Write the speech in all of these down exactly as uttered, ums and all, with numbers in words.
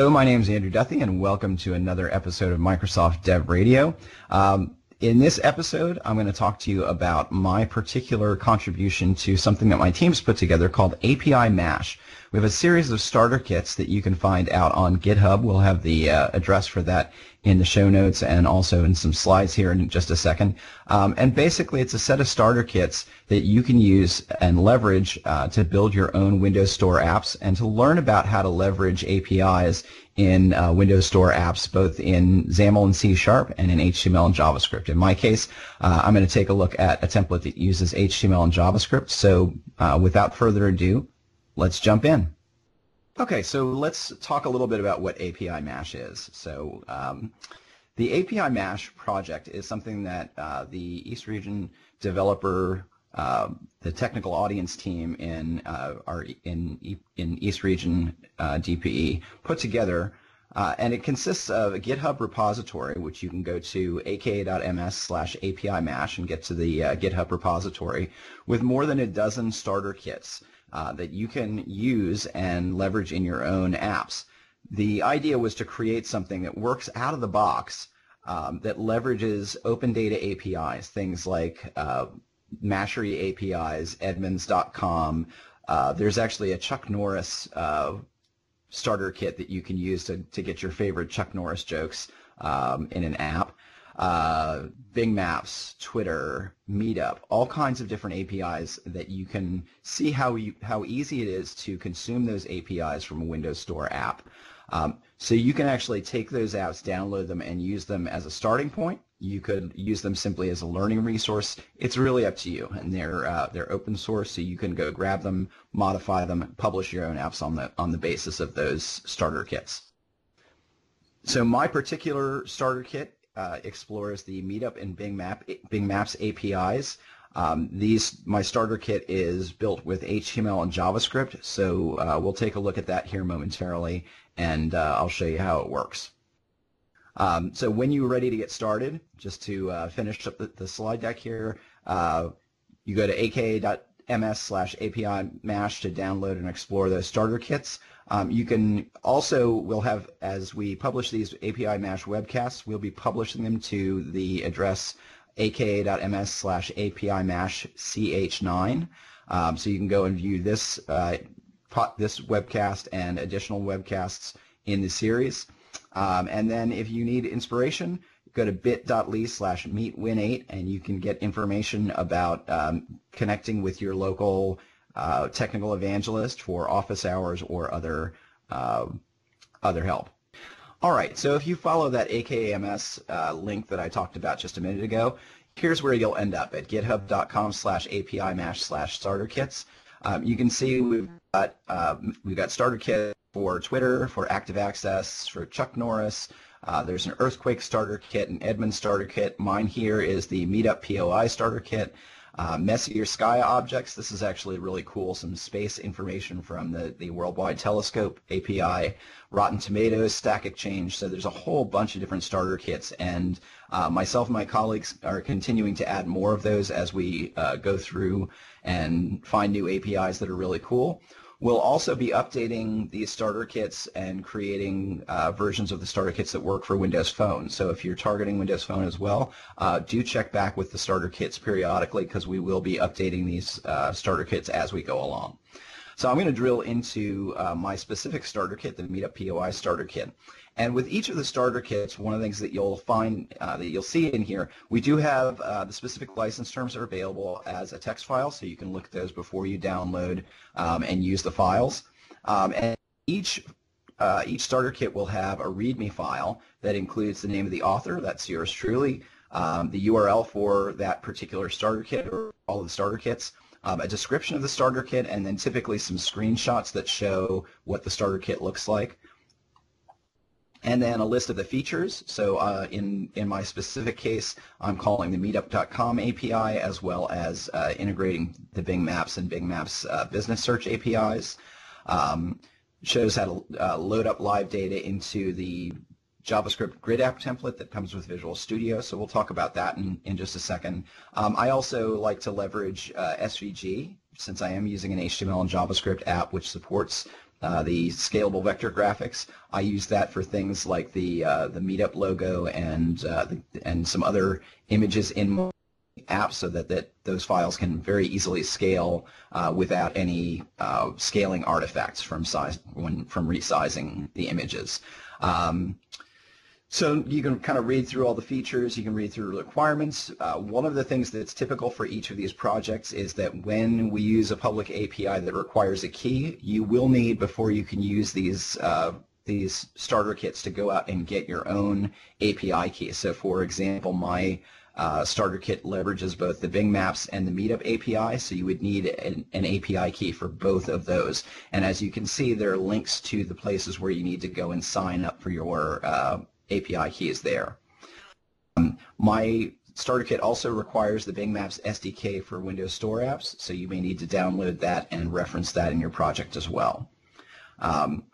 Hello, my name is Andrew Duthie, and welcome to another episode of Microsoft Dev Radio. Um, in this episode, I'm going to talk to you about my particular contribution to something that my team's put together called A P I Mash. We have a series of starter kits that you can find out on GitHub. We'll have the uh, address for that in the show notes and also in some slides here in just a second. Um, and basically, it's a set of starter kits that you can use and leverage uh, to build your own Windows Store apps and to learn about how to leverage A P Is in uh, Windows Store apps, both in XAML and C Sharp and in H T M L and JavaScript. In my case, uh, I'm going to take a look at a template that uses H T M L and JavaScript. So uh, without further ado, let's jump in. Okay, so let's talk a little bit about what A P I Mash is. So um, the A P I Mash project is something that uh, the East Region developer, uh, the technical audience team in uh, our in in East Region uh, D P E put together, uh, and it consists of a GitHub repository, which you can go to aka.ms slash API Mash and get to the uh, GitHub repository with more than a dozen starter kits Uh, that you can use and leverage in your own apps. The idea was to create something that works out of the box, um, that leverages open data A P Is, things like uh, Mashery A P Is, Edmunds dot com. Uh, there's actually a Chuck Norris uh, starter kit that you can use to, to get your favorite Chuck Norris jokes um, in an app. Uh, Bing Maps, Twitter, Meetup, all kinds of different A P Is that you can see how you, how easy it is to consume those A P Is from a Windows Store app. Um, so you can actually take those apps, download them, and use them as a starting point. You could use them simply as a learning resource. It's really up to you, and they're uh, they're open source, so you can go grab them, modify them, publish your own apps on the on the basis of those starter kits. So my particular starter kit Uh, explores the Meetup and Bing Map Bing Maps A P Is. Um, these my starter kit is built with H T M L and JavaScript, so uh, we'll take a look at that here momentarily, and uh, I'll show you how it works. Um, so when you're ready to get started, just to uh, finish up the, the slide deck here, uh, you go to aka.ms slash API Mash to download and explore those starter kits. Um, you can also, we'll have, as we publish these A P I Mash webcasts, we'll be publishing them to the address aka.ms slash API Mash C H nine. Um, so you can go and view this, uh, this webcast and additional webcasts in the series. Um, and then if you need inspiration, go to bit.ly slash meetwin8 and you can get information about um, connecting with your local Uh, technical evangelist for office hours or other uh, other help. All right, so if you follow that A K A M S uh, link that I talked about just a minute ago, here's where you'll end up at github.com slash API Mash slash starter kits. Um, you can see we've got uh, we've got starter kits for Twitter, for Active Access, for Chuck Norris. Uh, there's an Earthquake starter kit, an Edmunds starter kit. Mine here is the Meetup P O I starter kit. Uh, Messier Sky Objects, this is actually really cool, some space information from the, the Worldwide Telescope A P I, Rotten Tomatoes, Stack Exchange, so there's a whole bunch of different starter kits, and uh, myself and my colleagues are continuing to add more of those as we uh, go through and find new A P Is that are really cool. We'll also be updating these starter kits and creating uh, versions of the starter kits that work for Windows Phone. So if you're targeting Windows Phone as well, uh, do check back with the starter kits periodically because we will be updating these uh, starter kits as we go along. So I'm going to drill into uh, my specific starter kit, the Meetup P O I starter kit. And with each of the starter kits, one of the things that you'll find, uh, that you'll see in here, we do have uh, the specific license terms are available as a text file, so you can look at those before you download um, and use the files. Um, and each uh, each starter kit will have a README file that includes the name of the author, that's yours truly, um, the U R L for that particular starter kit or all of the starter kits, um, a description of the starter kit, and then typically some screenshots that show what the starter kit looks like. And then a list of the features. So uh, in, in my specific case, I'm calling the meetup dot com A P I as well as uh, integrating the Bing Maps and Bing Maps uh, business search A P Is. Um, shows how to uh, load up live data into the JavaScript grid app template that comes with Visual Studio, so we'll talk about that in, in just a second. Um, I also like to leverage uh, S V G, since I am using an H T M L and JavaScript app which supports uh, the scalable vector graphics. I use that for things like the uh, the Meetup logo and uh, the, and some other images in my app, so that, that those files can very easily scale uh, without any uh, scaling artifacts from size when from resizing the images. Um, So you can kind of read through all the features, you can read through requirements. Uh, one of the things that's typical for each of these projects is that when we use a public A P I that requires a key, you will need, before you can use these uh, these starter kits, to go out and get your own A P I key. So for example, my uh, starter kit leverages both the Bing Maps and the Meetup A P I, so you would need an, an A P I key for both of those. And as you can see, there are links to the places where you need to go and sign up for your uh, A P I key is there. Um, my starter kit also requires the Bing Maps S D K for Windows Store apps, so you may need to download that and reference that in your project as well. Um,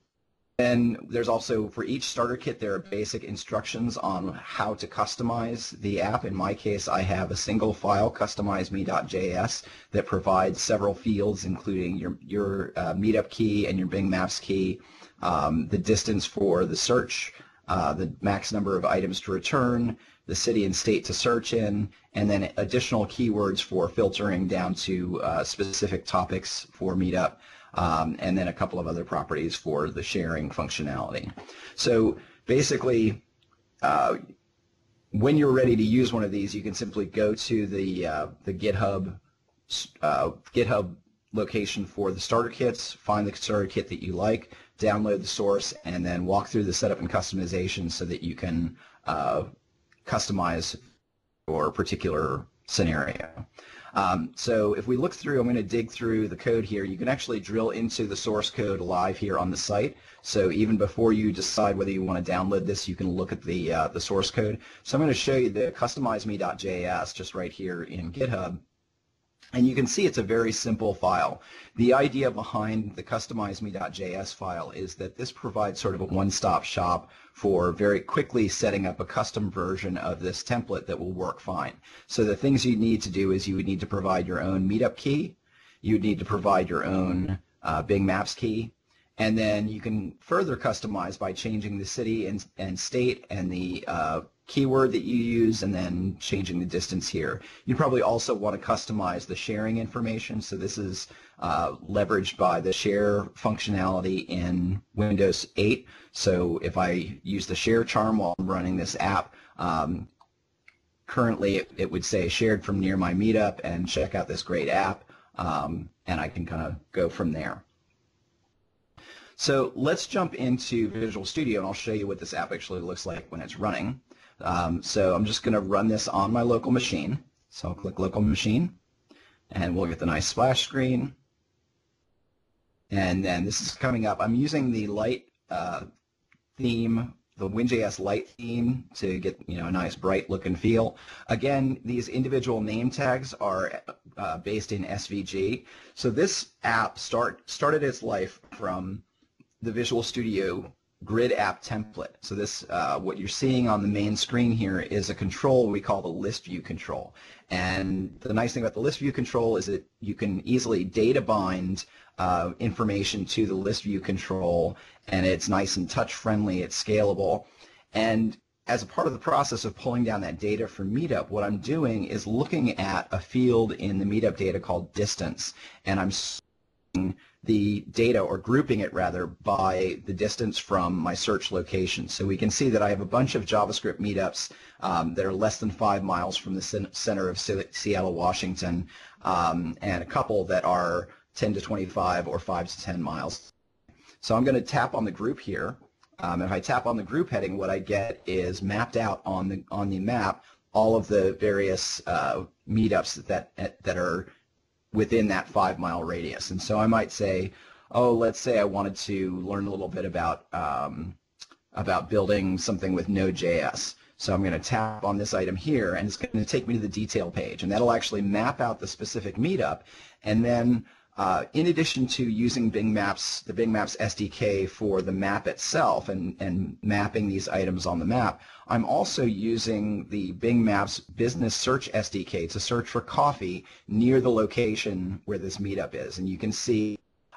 and there's also, for each starter kit, there are basic instructions on how to customize the app. In my case, I have a single file, customize me dot J S, that provides several fields, including your, your uh, Meetup key and your Bing Maps key, um, the distance for the search, Uh, the max number of items to return, the city and state to search in, and then additional keywords for filtering down to uh, specific topics for Meetup, um, and then a couple of other properties for the sharing functionality. So basically, uh, when you're ready to use one of these, you can simply go to the uh, the GitHub uh, GitHub location for the starter kits, find the starter kit that you like, download the source, and then walk through the setup and customization so that you can uh, customize your particular scenario. Um, so if we look through, I'm going to dig through the code here. You can actually drill into the source code live here on the site. So even before you decide whether you want to download this, you can look at the uh, the source code. So I'm going to show you the customize me dot J S just right here in GitHub. And you can see it's a very simple file. The idea behind the customize me dot J S file is that this provides sort of a one-stop shop for very quickly setting up a custom version of this template that will work fine. So the things you need to do is you would need to provide your own Meetup key, you would need to provide your own uh, Bing Maps key, and then you can further customize by changing the city and, and state and the uh, keyword that you use, and then changing the distance here. You probably also want to customize the sharing information. So this is uh, leveraged by the share functionality in Windows eight. So if I use the share charm while I'm running this app, um, currently it, it would say shared from near my Meetup and check out this great app, um, and I can kind of go from there. So let's jump into Visual Studio, and I'll show you what this app actually looks like when it's running. Um, so I'm just going to run this on my local machine. So I'll click local machine, and we'll get the nice splash screen. And then this is coming up. I'm using the light uh, theme, the WinJS light theme, to get you know a nice bright look and feel. Again, these individual name tags are uh, based in S V G. So this app start started its life from the Visual Studio Grid app template. So this, uh, what you're seeing on the main screen here is a control we call the list view control. And the nice thing about the list view control is that you can easily data bind uh, information to the list view control, and it's nice and touch friendly, it's scalable. And as a part of the process of pulling down that data for Meetup, what I'm doing is looking at a field in the Meetup data called distance, and I'm sorting the data, or grouping it rather, by the distance from my search location. So we can see that I have a bunch of JavaScript meetups um, that are less than five miles from the center of Seattle, Washington, um, and a couple that are ten to twenty-five or five to ten miles. So I'm going to tap on the group here. Um, if I tap on the group heading, what I get is mapped out on the on the map all of the various uh, meetups that that are within that five mile radius. And so I might say, oh, let's say I wanted to learn a little bit about um, about building something with Node dot J S. So I'm going to tap on this item here, and it's going to take me to the detail page, and that'll actually map out the specific meetup. And then uh, in addition to using Bing Maps, the Bing Maps S D K for the map itself and, and mapping these items on the map, I'm also using the Bing Maps Business Search S D K to search for coffee near the location where this meetup is. And you can see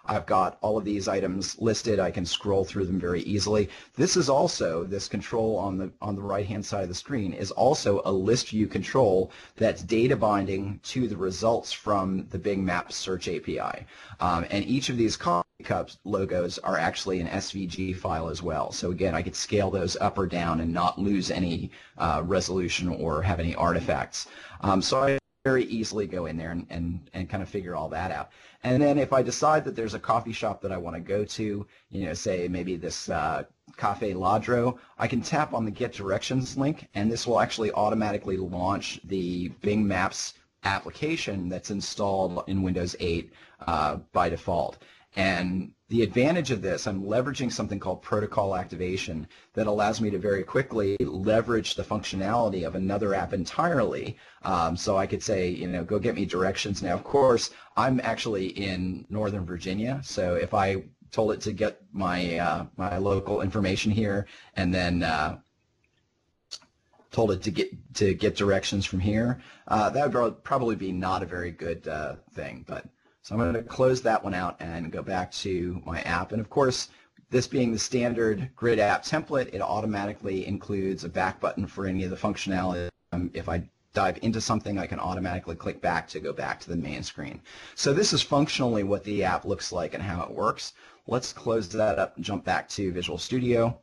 I've got all of these items listed. I can scroll through them very easily. This is also, this control on the on the right-hand side of the screen is also a list view control that's data binding to the results from the Bing Maps Search A P I. Um, and each of these coffee cups logos are actually an S V G file as well. So again, I could scale those up or down and not lose any uh, resolution or have any artifacts. Um, so I very easily go in there and, and, and kind of figure all that out. And then if I decide that there's a coffee shop that I want to go to, you know, say maybe this uh, Cafe Ladro, I can tap on the Get Directions link, and this will actually automatically launch the Bing Maps application that's installed in Windows eight uh, by default. And the advantage of this, I'm leveraging something called protocol activation that allows me to very quickly leverage the functionality of another app entirely. Um, so I could say, you know, go get me directions. Now, of course, I'm actually in Northern Virginia, so if I told it to get my uh, my local information here and then uh, told it to get to get directions from here, uh, that would probably be not a very good uh, thing, but. So I'm going to close that one out and go back to my app. And of course, this being the standard grid app template, it automatically includes a back button for any of the functionality. Um, if I dive into something, I can automatically click back to go back to the main screen. So this is functionally what the app looks like and how it works. Let's close that up and jump back to Visual Studio.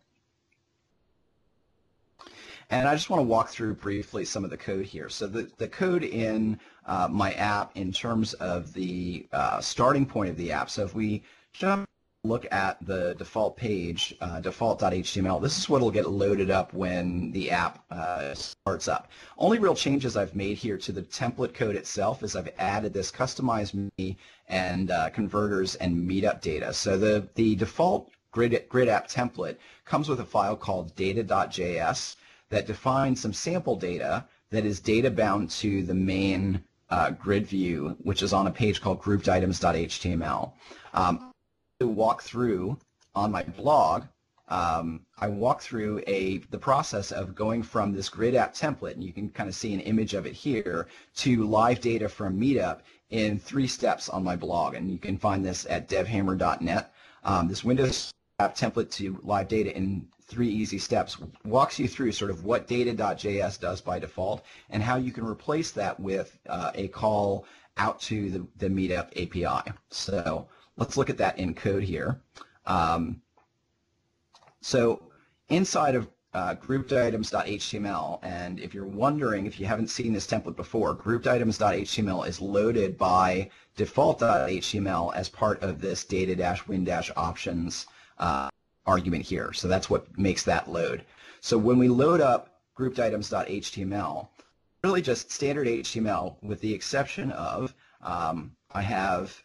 And I just want to walk through briefly some of the code here. So the, the code in uh, my app in terms of the uh, starting point of the app. So if we jump look at the default page, uh, default dot H T M L, this is what will get loaded up when the app uh, starts up. Only real changes I've made here to the template code itself is I've added this customized me and uh, converters and meetup data. So the, the default grid, grid app template comes with a file called data dot J S that defines some sample data that is data bound to the main uh, grid view, which is on a page called grouped items dot H T M L. Um, to walk through on my blog, um, I walk through a the process of going from this grid app template, and you can kind of see an image of it here, to live data from Meetup in three steps on my blog, and you can find this at dev hammer dot net. Um, this Windows app template to live data in three easy steps walks you through sort of what data dot J S does by default and how you can replace that with uh, a call out to the, the Meetup A P I. So let's look at that in code here. Um, so inside of uh, grouped items dot H T M L, and if you're wondering if you haven't seen this template before, grouped items dot H T M L is loaded by default dot H T M L as part of this data-win-options uh, argument here. So that's what makes that load. So when we load up grouped items dot H T M L, really just standard H T M L with the exception of um, I have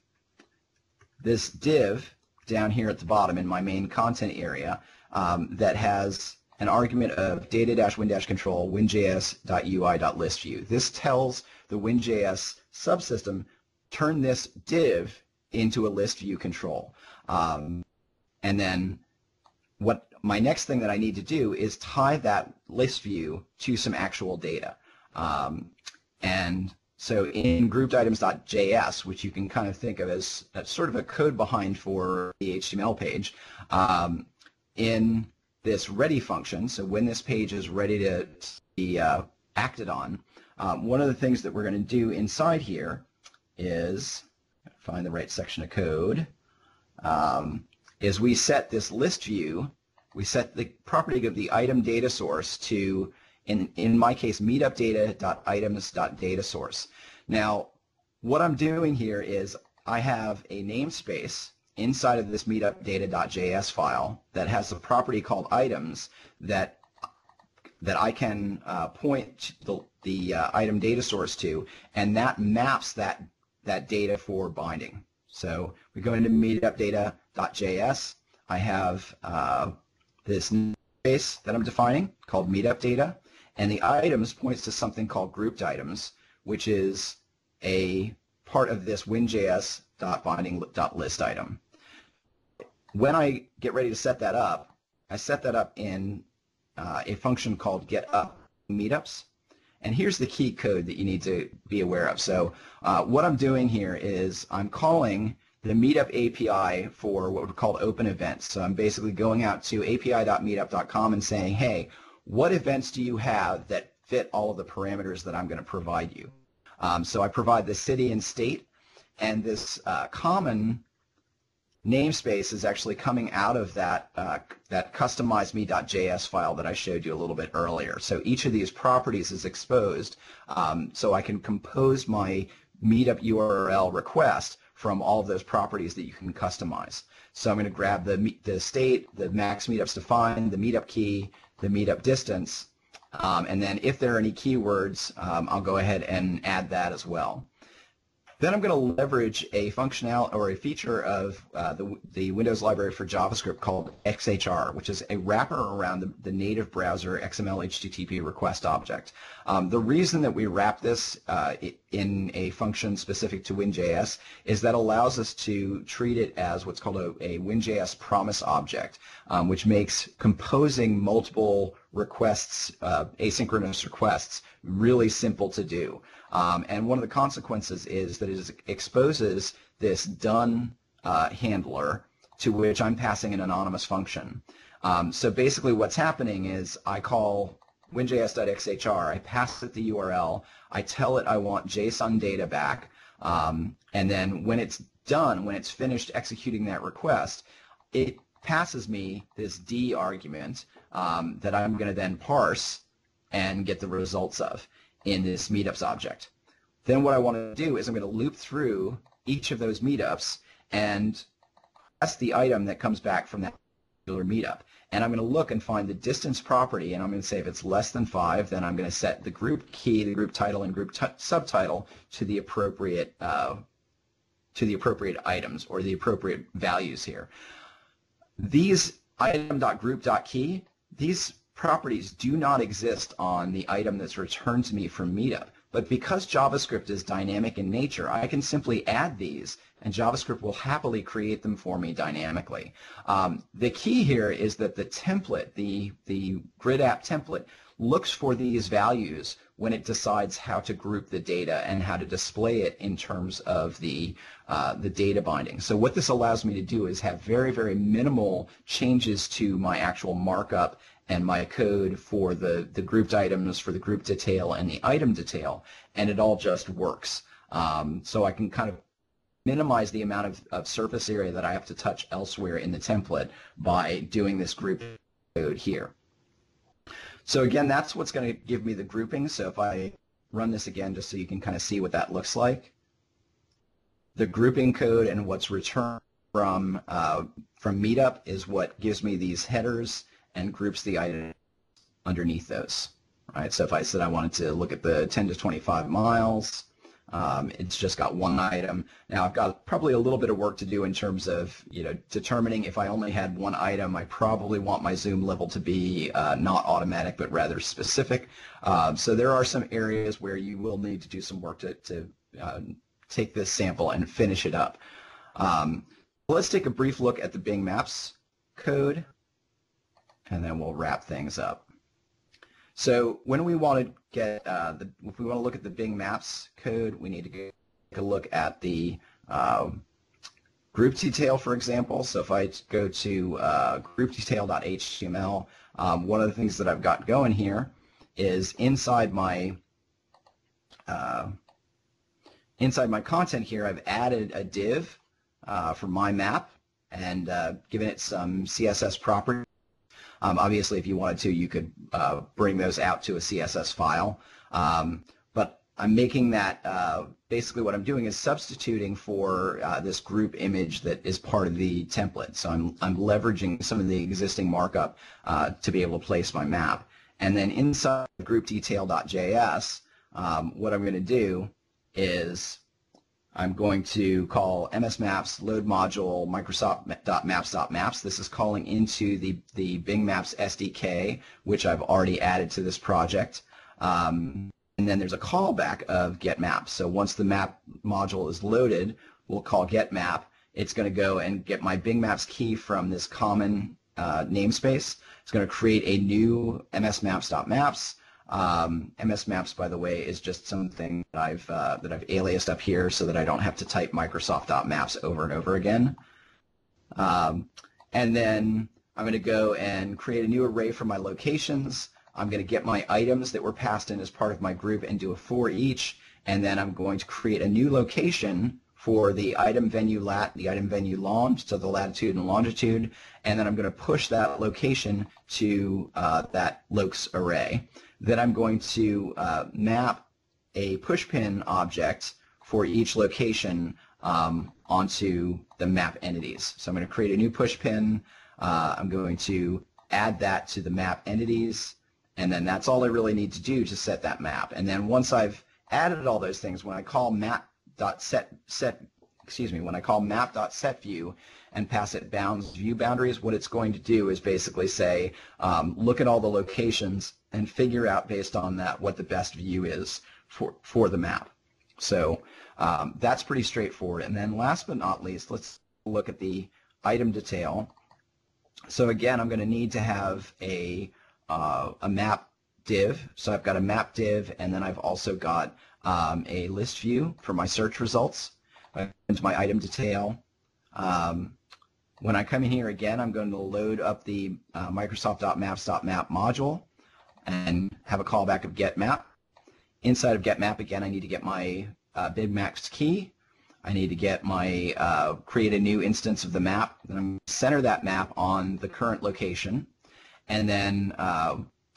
this div down here at the bottom in my main content area um, that has an argument of data-win-control winjs.ui.listView. This tells the WinJS subsystem turn this div into a list view control. Um, and then what my next thing that I need to do is tie that list view to some actual data. Um, and so in grouped items dot J S, which you can kind of think of as, as sort of a code behind for the H T M L page, um, in this ready function, so when this page is ready to be uh, acted on, um, one of the things that we're going to do inside here is, find the right section of code, um, is we set this list view, we set the property of the item data source to, in, in my case, meetup data.items.dataSource. Now, what I'm doing here is I have a namespace inside of this meetup data.js file that has a property called items that that I can uh, point the, the uh, item data source to, and that maps that that data for binding. So we go into meetup data.js. I have uh, this namespace that I'm defining called meetup data, and the items points to something called grouped items, which is a part of this winjs.binding.list item. When I get ready to set that up, I set that up in uh, a function called getUpMeetups. And here's the key code that you need to be aware of. So uh, what I'm doing here is I'm calling the Meetup A P I for what we call open events. So I'm basically going out to A P I dot meetup dot com and saying, hey, what events do you have that fit all of the parameters that I'm going to provide you? Um, so I provide the city and state, and this uh, common namespace is actually coming out of that uh, that customize me dot J S file that I showed you a little bit earlier. So each of these properties is exposed, um, so I can compose my Meetup U R L request from all of those properties that you can customize. So I'm going to grab the the state, the max meetups defined, the meetup key, the meetup distance, um, and then if there are any keywords, um, I'll go ahead and add that as well. Then I'm going to leverage a functional or a feature of uh, the, the Windows library for JavaScript called X H R, which is a wrapper around the, the native browser X M L H T T P request object. Um, the reason that we wrap this uh, in a function specific to WinJS is that allows us to treat it as what's called a, a WinJS promise object, um, which makes composing multiple requests, uh, asynchronous requests, really simple to do. Um, and one of the consequences is that it exposes this done uh, handler to which I'm passing an anonymous function. Um, so basically what's happening is I call winjs dot X H R, I pass it the U R L, I tell it I want JSON data back, um, and then when it's done, when it's finished executing that request, it passes me this D argument um, that I'm going to then parse and get the results of in this meetups object. Then what I want to do is I'm going to loop through each of those meetups and that's the item that comes back from that particular meetup. And I'm going to look and find the distance property, and I'm going to say if it's less than five, then I'm going to set the group key, the group title, and group subtitle to the appropriate uh, to the appropriate items or the appropriate values here. These item.group.key, these properties do not exist on the item that's returned to me from Meetup. But because JavaScript is dynamic in nature, I can simply add these, and JavaScript will happily create them for me dynamically. Um, the key here is that the template, the, the grid app template, looks for these values when it decides how to group the data and how to display it in terms of the, uh, the data binding. So what this allows me to do is have very, very minimal changes to my actual markup and my code for the, the grouped items, for the group detail, and the item detail, and it all just works. Um, so I can kind of minimize the amount of, of surface area that I have to touch elsewhere in the template by doing this group code here. So again, that's what's going to give me the grouping. So if I run this again just so you can kind of see what that looks like, the grouping code and what's returned from, uh, from Meetup is what gives me these headers and groups the items underneath those. Right? So if I said I wanted to look at the ten to twenty-five miles, um, it's just got one item. Now I've got probably a little bit of work to do in terms of you know determining if I only had one item, I probably want my zoom level to be uh, not automatic but rather specific. Um, so there are some areas where you will need to do some work to, to uh, take this sample and finish it up. Um, let's take a brief look at the Bing Maps code, and then we'll wrap things up. So when we want to get, uh, the, if we want to look at the Bing Maps code, we need to take a look at the uh, group detail, for example. So if I go to uh, group detail dot H T M L, um, one of the things that I've got going here is inside my uh, inside my content here, I've added a div uh, for my map and uh, given it some C S S properties. Um, obviously, if you wanted to, you could uh, bring those out to a C S S file. Um, but I'm making that, uh, basically what I'm doing is substituting for uh, this group image that is part of the template. So I'm, I'm leveraging some of the existing markup uh, to be able to place my map. And then inside group detail dot J S, um, what I'm going to do is I'm going to call M S Maps load module Microsoft.maps.maps. This is calling into the, the Bing Maps S D K, which I've already added to this project. Um, and then there's a callback of getMap. So once the map module is loaded, we'll call getMap. It's going to go and get my Bing Maps key from this common uh, namespace. It's going to create a new M S Maps.maps. Um, M S Maps, by the way, is just something that I've uh, that I've aliased up here so that I don't have to type Microsoft.maps over and over again. Um, and then I'm going to go and create a new array for my locations. I'm going to get my items that were passed in as part of my group and do a for each, and then I'm going to create a new location for the item venue lat, the item venue long, so the latitude and longitude, and then I'm going to push that location to uh, that loc's array. Then I'm going to uh, map a pushpin object for each location um, onto the map entities. So I'm going to create a new pushpin. Uh, I'm going to add that to the map entities, and then that's all I really need to do to set that map. And then once I've added all those things, when I call map.set set, excuse me, when I call map.setView and pass it bounds view boundaries, what it's going to do is basically say, um, look at all the locations and figure out based on that what the best view is for for the map. So um, that's pretty straightforward. And then last but not least, let's look at the item detail. So again, I'm going to need to have a uh, a map div. So I've got a map div, and then I've also got um, a list view for my search results. Into my item detail. Um, when I come in here again, I'm going to load up the uh, Microsoft.maps.map module and have a callback of getMap. Inside of getMap, again, I need to get my uh, BibMax key. I need to get my uh, create a new instance of the map. Then I'm going to center that map on the current location, and then uh,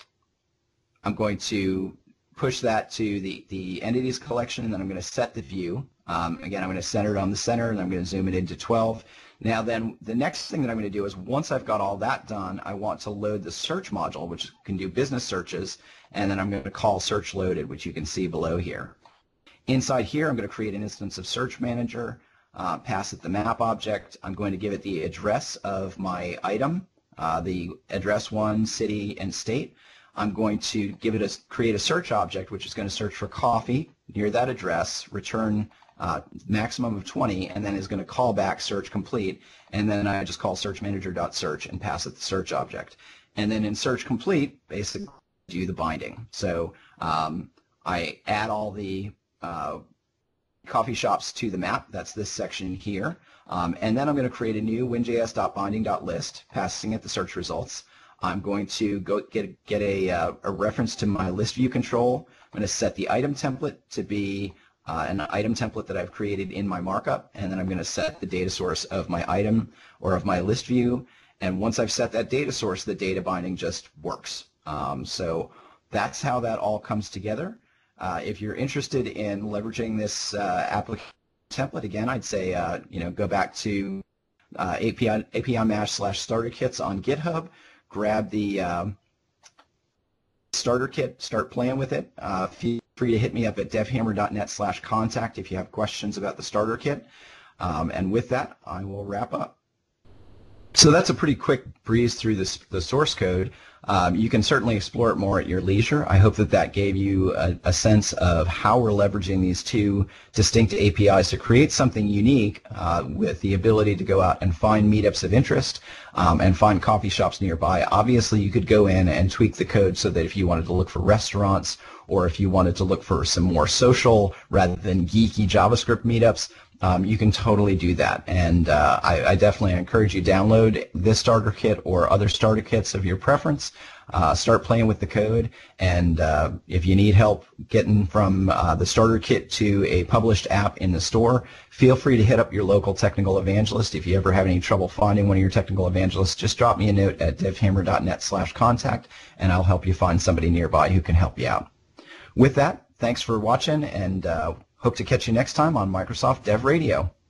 I'm going to push that to the the entities collection, and then I'm going to set the view. Um, again, I'm going to center it on the center, and I'm going to zoom it into twelve. Now then, the next thing that I'm going to do is once I've got all that done, I want to load the search module, which can do business searches, and then I'm going to call search loaded, which you can see below here. Inside here, I'm going to create an instance of Search Manager, uh, pass it the map object. I'm going to give it the address of my item, uh, the address one, city, and state. I'm going to give it a create a search object, which is going to search for coffee near that address, return uh, maximum of twenty, and then is going to call back search complete, and then I just call search manager.search and pass it the search object. And then in search complete, basically do the binding. So um, I add all the uh, coffee shops to the map. That's this section here. Um, and then I'm going to create a new winjs.binding.list, passing it the search results. I'm going to go get, get a, uh, a reference to my list view control. I'm going to set the item template to be uh, an item template that I've created in my markup, and then I'm going to set the data source of my item or of my list view. And once I've set that data source, the data binding just works. Um, so that's how that all comes together. Uh, if you're interested in leveraging this uh, application template, again, I'd say uh, you know go back to uh, A P I A P I Mash slash starter kits on GitHub. Grab the um, starter kit, start playing with it. Uh, feel free to hit me up at devhammer.net slash contact if you have questions about the starter kit. Um, and with that, I will wrap up. So that's a pretty quick breeze through this, the source code. Um, you can certainly explore it more at your leisure. I hope that that gave you a, a sense of how we're leveraging these two distinct A P Is to create something unique uh, with the ability to go out and find meetups of interest um, and find coffee shops nearby. Obviously, you could go in and tweak the code so that if you wanted to look for restaurants or if you wanted to look for some more social rather than geeky JavaScript meetups, Um, you can totally do that, and uh, I, I definitely encourage you to download this starter kit or other starter kits of your preference. Uh, start playing with the code, and uh, if you need help getting from uh, the starter kit to a published app in the store, feel free to hit up your local technical evangelist. If you ever have any trouble finding one of your technical evangelists, just drop me a note at devhammer.net slash contact, and I'll help you find somebody nearby who can help you out. With that, thanks for watching, and uh, hope to catch you next time on Microsoft Dev Radio.